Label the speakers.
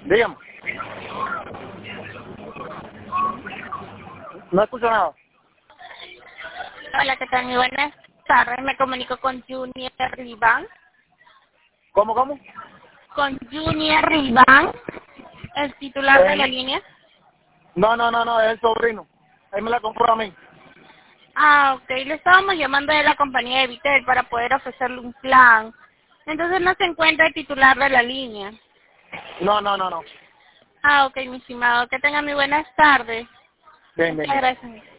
Speaker 1: Dígame. No escucho nada.
Speaker 2: Hola, ¿qué tal? Muy buenas tardes. Me comunico con Junior Riván.
Speaker 1: ¿Cómo?
Speaker 2: Con Junior Riván, el titular de la línea.
Speaker 1: No, es el sobrino. Él me la compró a mí.
Speaker 2: Ah, ok. Le estábamos llamando de la compañía de Vitel para poder ofrecerle un plan. Entonces no se encuentra el titular de la línea.
Speaker 1: No.
Speaker 2: Ah, ok, mi estimado. Que tenga muy buenas tardes.
Speaker 1: Bien.
Speaker 2: Muchas gracias.